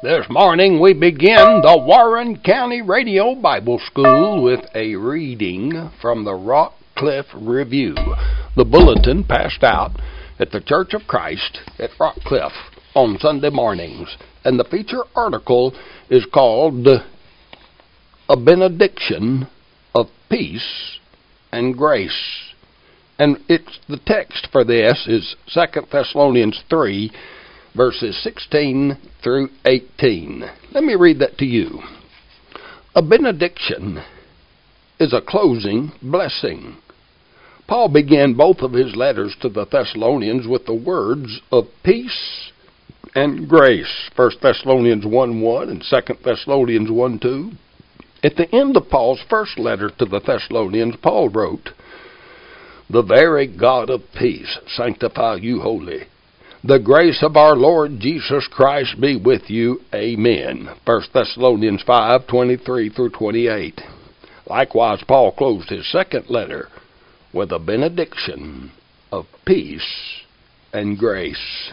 This morning we begin the Warren County Radio Bible School with a reading from the Rock Cliff Review, the bulletin passed out at the Church of Christ at Rock Cliff on Sunday mornings. And the feature article is called A Benediction of Peace and Grace. And the text for this is 2 Thessalonians 3, verses 16 through 18. Let me read that to you. A benediction is a closing blessing. Paul began both of his letters to the Thessalonians with the words of peace and grace. 1 Thessalonians 1:1 and 2 Thessalonians 1:2. At the end of Paul's first letter to the Thessalonians, Paul wrote, "The very God of peace sanctify you wholly. The grace of our Lord Jesus Christ be with you. Amen." 1 Thessalonians 5:23 through 28. Likewise, Paul closed his second letter with a benediction of peace and grace.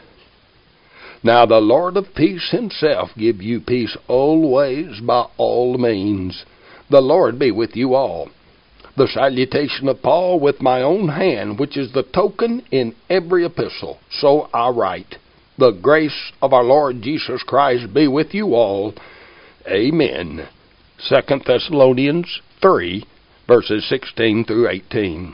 Now the Lord of peace himself give you peace always by all means. The Lord be with you all. The salutation of Paul with my own hand, which is the token in every epistle. So I write, the grace of our Lord Jesus Christ be with you all. Amen. 2 Thessalonians 3, verses 16 through 18.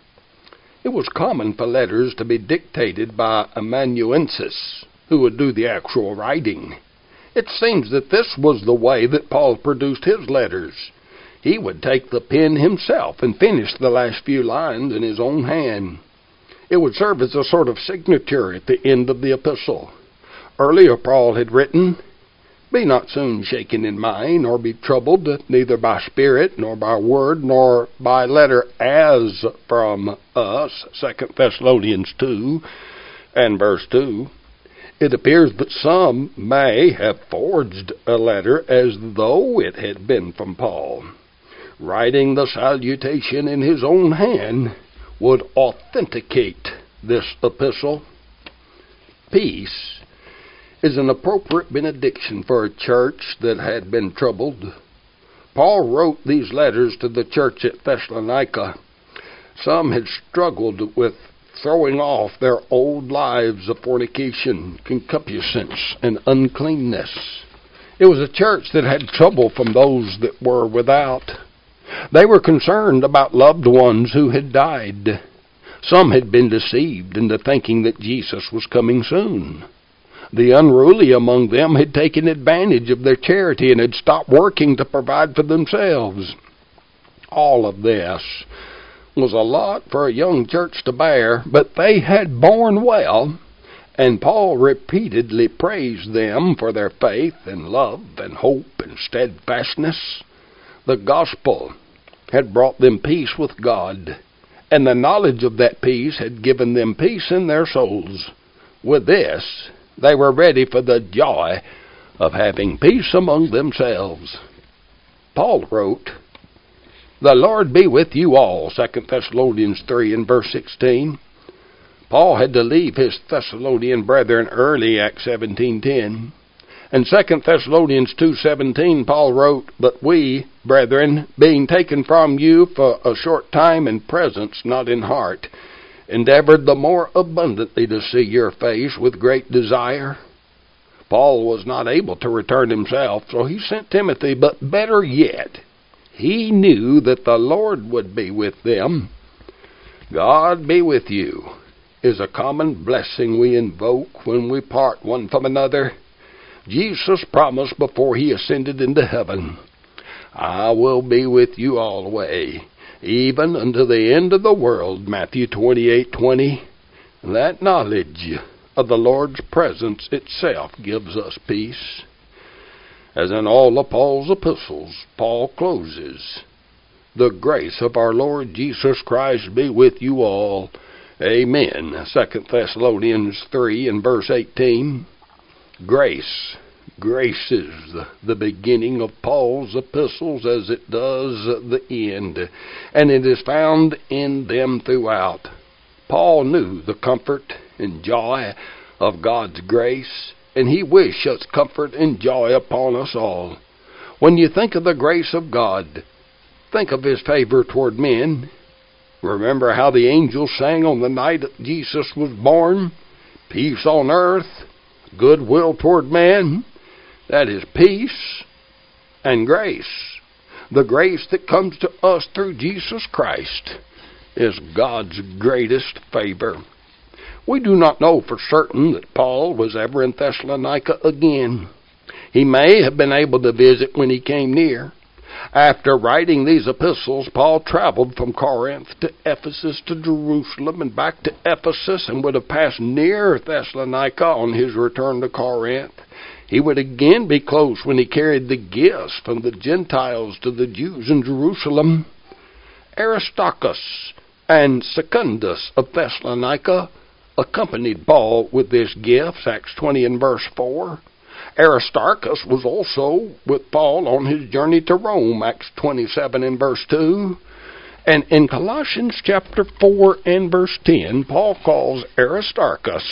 It was common for letters to be dictated by amanuensis, who would do the actual writing. It seems that this was the way that Paul produced his letters. He would take the pen himself and finish the last few lines in his own hand. It would serve as a sort of signature at the end of the epistle. Earlier Paul had written, "Be not soon shaken in mind, nor be troubled, neither by spirit, nor by word, nor by letter as from us." 2 Thessalonians 2 and verse 2. It appears that some may have forged a letter as though it had been from Paul. Writing the salutation in his own hand would authenticate this epistle. Peace is an appropriate benediction for a church that had been troubled. Paul wrote these letters to the church at Thessalonica. Some had struggled with throwing off their old lives of fornication, concupiscence, and uncleanness. It was a church that had trouble from those that were without. They were concerned about loved ones who had died. Some had been deceived into thinking that Jesus was coming soon. The unruly among them had taken advantage of their charity and had stopped working to provide for themselves. All of this was a lot for a young church to bear, but they had borne well, and Paul repeatedly praised them for their faith and love and hope and steadfastness. The gospel had brought them peace with God, and the knowledge of that peace had given them peace in their souls. With this, they were ready for the joy of having peace among themselves. Paul wrote, "The Lord be with you all," 2 Thessalonians 3 and verse 16. Paul had to leave his Thessalonian brethren early, Acts 17:10. In 2 Thessalonians 2:17, Paul wrote, "But we, brethren, being taken from you for a short time in presence, not in heart, endeavored the more abundantly to see your face with great desire." Paul was not able to return himself, so he sent Timothy, but better yet, he knew that the Lord would be with them. God be with you is a common blessing we invoke when we part one from another. Jesus promised before he ascended into heaven, "I will be with you always, even unto the end of the world," Matthew 28:20. That knowledge of the Lord's presence itself gives us peace. As in all of Paul's epistles, Paul closes, "The grace of our Lord Jesus Christ be with you all. Amen." 2 Thessalonians 3 and verse 18. Grace. Grace is the beginning of Paul's epistles as it does the end, and it is found in them throughout. Paul knew the comfort and joy of God's grace. and He wishes comfort and joy upon us all. When you think of the grace of God, think of His favor toward men. Remember how the angels sang on the night that Jesus was born? Peace on earth, goodwill toward man. That is peace and grace. The grace that comes to us through Jesus Christ is God's greatest favor. We do not know for certain that Paul was ever in Thessalonica again. He may have been able to visit when he came near. After writing these epistles, Paul traveled from Corinth to Ephesus to Jerusalem and back to Ephesus, and would have passed near Thessalonica on his return to Corinth. He would again be close when he carried the gifts from the Gentiles to the Jews in Jerusalem. Aristarchus and Secundus of Thessalonica accompanied Paul with these gifts, Acts 20 and verse 4. Aristarchus was also with Paul on his journey to Rome, Acts 27 and verse 2. And in Colossians chapter 4 and verse 10, Paul calls Aristarchus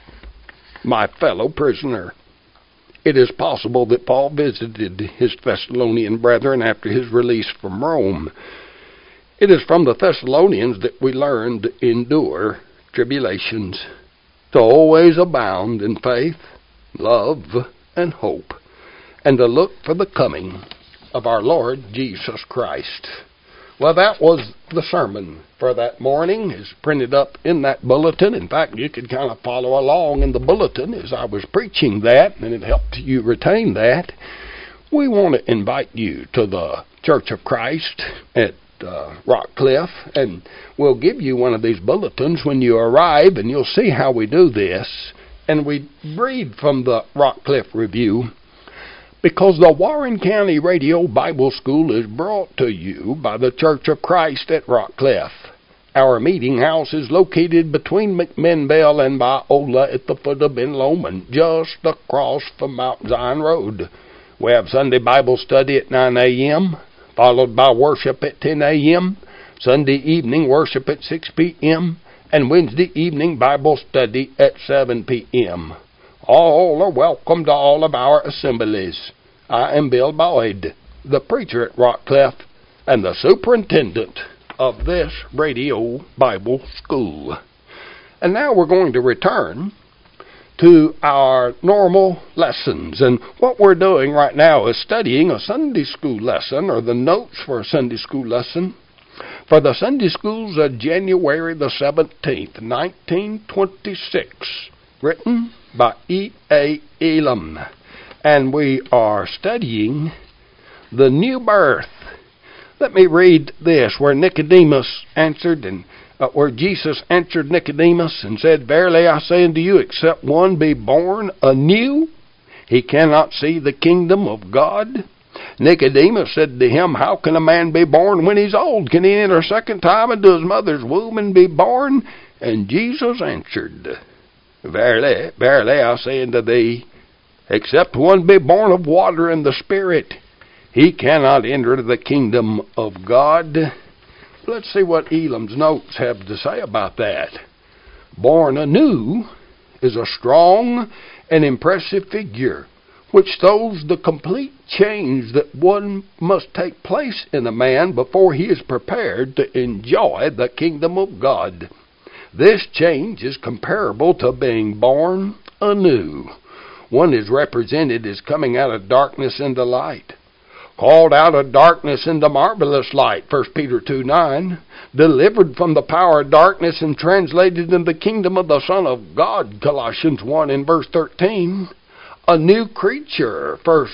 my fellow prisoner. It is possible that Paul visited his Thessalonian brethren after his release from Rome. It is from the Thessalonians that we learn to endure tribulations, to always abound in faith, love, and hope, and to look for the coming of our Lord Jesus Christ. Well, that was the sermon for that morning. It's printed up in that bulletin. In fact, you could kind of follow along in the bulletin as I was preaching that, and it helped you retain that. We want to invite you to the Church of Christ at Rockcliffe, and we'll give you one of these bulletins when you arrive, and you'll see how we do this. And we read from the Rockcliffe Review, because the Warren County Radio Bible School is brought to you by the Church of Christ at Rockcliffe. Our meeting house is located between McMinnville and Biola at the foot of Ben Lomond, just across from Mount Zion Road. We have Sunday Bible study at 9 a.m., followed by worship at 10 a.m., Sunday evening worship at 6 p.m., and Wednesday evening Bible study at 7 p.m. All are welcome to all of our assemblies. I am Bill Boyd, the preacher at Rockcliffe and the superintendent of this radio Bible school. And now we're going to return to our normal lessons. And what we're doing right now is studying a Sunday school lesson, or the notes for a Sunday school lesson, for the Sunday schools of January the 17th, 1926, written by E.A. Elam. And we are studying the new birth. Let me read this, where Nicodemus answered, and where Jesus answered Nicodemus and said, Verily I say unto you, except one be born anew, he cannot see the kingdom of God. Nicodemus said to him, How can a man be born when he's old? Can he enter a second time into his mother's womb and be born? And Jesus answered, Verily, verily, I say unto thee, except one be born of water and the Spirit, he cannot enter the kingdom of God. Let's see what Elam's notes have to say about that. Born anew is a strong and impressive figure, which shows the complete change that one must take place in a man before he is prepared to enjoy the kingdom of God. This change is comparable to being born anew. One is represented as coming out of darkness into light, called out of darkness into marvelous light, 1 Peter 2:9, delivered from the power of darkness and translated into the kingdom of the Son of God, Colossians 1 and verse 13, a new creature,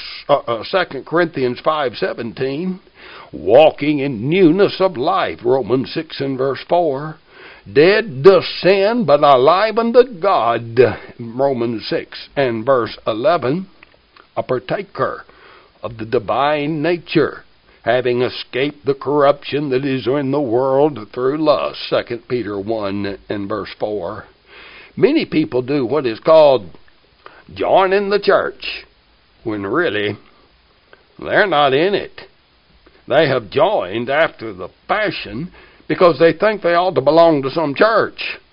2 Corinthians 5:17, walking in newness of life, Romans 6 and verse 4, dead to sin but alive unto God, Romans 6 and verse 11, a partaker of the divine nature, having escaped the corruption that is in the world through lust, 2 Peter 1 and verse 4. Many people do what is called joining the church, when really they're not in it. They have joined after the fashion because they think they ought to belong to some church.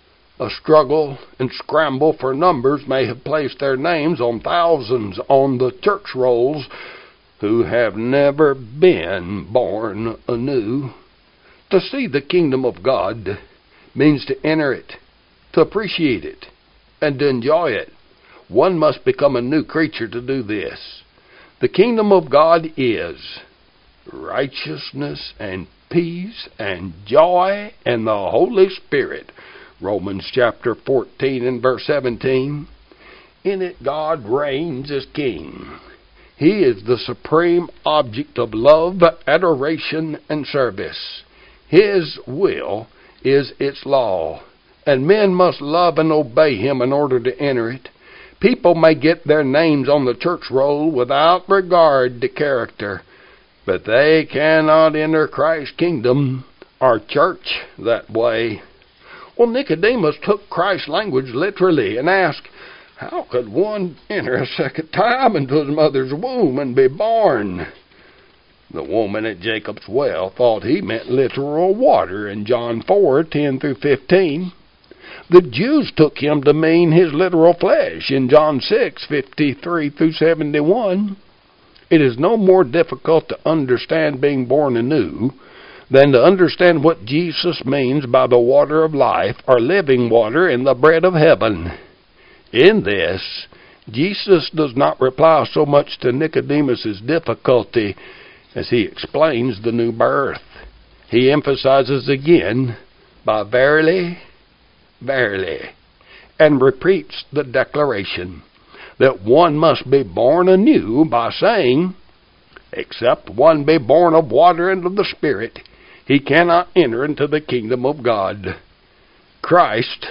A struggle and scramble for numbers may have placed their names on thousands on the church rolls who have never been born anew. To see the kingdom of God means to enter it, to appreciate it, and to enjoy it. One must become a new creature to do this. The kingdom of God is righteousness and peace and joy and the Holy Spirit. Romans chapter 14 and verse 17. In it God reigns as king. He is the supreme object of love, adoration, and service. His will is its law, and men must love and obey Him in order to enter it. People may get their names on the church roll without regard to character, but they cannot enter Christ's kingdom or church that way. Well, Nicodemus took Christ's language literally and asked, how could one enter a second time into his mother's womb and be born? The woman at Jacob's well thought he meant literal water in John 4:10 through 15. The Jews took him to mean his literal flesh in John 6:53 through 71. It is no more difficult to understand being born anew than to understand what Jesus means by the water of life, or living water, and the bread of heaven. In this, Jesus does not reply so much to Nicodemus' difficulty as he explains the new birth. He emphasizes again by verily, verily, and repeats the declaration that one must be born anew by saying, except one be born of water and of the Spirit, he cannot enter into the kingdom of God. Christ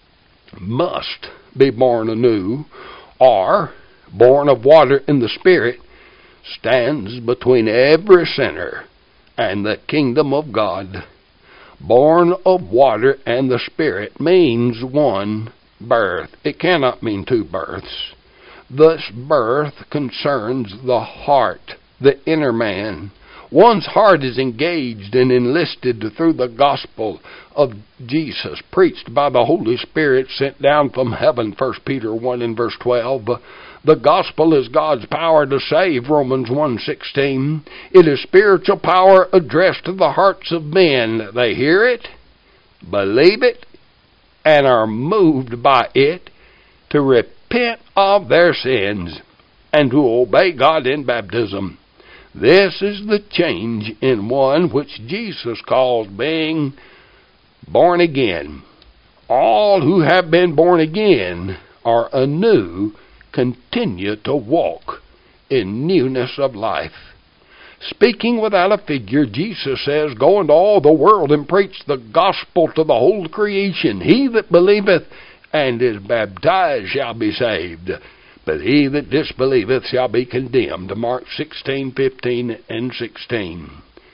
must be born anew, or born of water and the Spirit, stands between every sinner and the kingdom of God. Born of water and the Spirit means one birth. It cannot mean two births. This birth concerns the heart, the inner man. One's heart is engaged and enlisted through the gospel of Jesus, preached by the Holy Spirit sent down from heaven, 1 Peter 1 and verse 12. The gospel is God's power to save, Romans 1:16. It is spiritual power addressed to the hearts of men. They hear it, believe it, and are moved by it to repent of their sins and to obey God in baptism. This is the change in one which Jesus calls being born again. All who have been born again are anew, continue to walk in newness of life. Speaking without a figure, Jesus says, go into all the world and preach the gospel to the whole creation. He that believeth and is baptized shall be saved, but he that disbelieveth shall be condemned. Mark 16:15 and 16.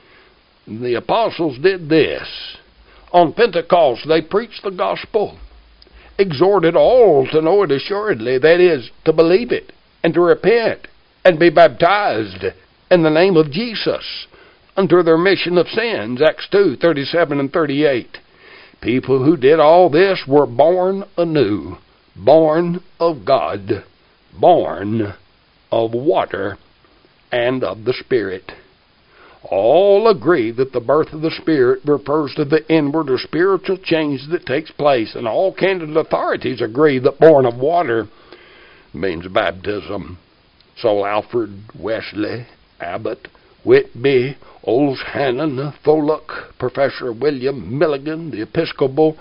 The apostles did this. On Pentecost they preached the gospel, exhorted all to know it assuredly, that is, to believe it, and to repent, and be baptized in the name of Jesus unto the remission of sins. Acts 2:37 and 38. People who did all this were born anew, born of God, born of water and of the Spirit. All agree that the birth of the Spirit refers to the inward or spiritual change that takes place, and all candid authorities agree that born of water means baptism. So Alfred, Wesley, Abbott, Whitby, Olshannon, Tholuck, Professor William Milligan, the Episcopal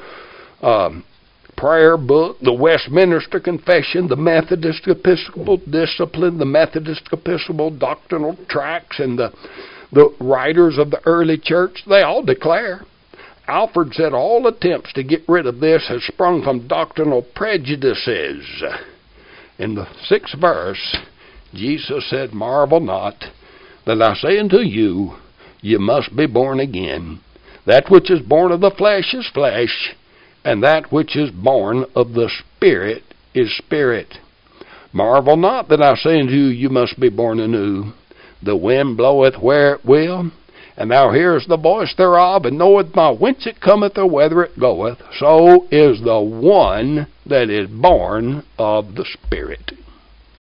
Prayer Book, the Westminster Confession, the Methodist Episcopal Discipline, the Methodist Episcopal Doctrinal Tracts, and the writers of the early church, they all declare. Alfred said all attempts to get rid of this have sprung from doctrinal prejudices. In the 6th verse, Jesus said, marvel not that I say unto you, you must be born again. That which is born of the flesh is flesh, and that which is born of the Spirit is spirit. Marvel not that I say unto you, you must be born anew. The wind bloweth where it will, And thou hearest the voice thereof, and knowest not whence it cometh or whither it goeth. So is the one that is born of the Spirit.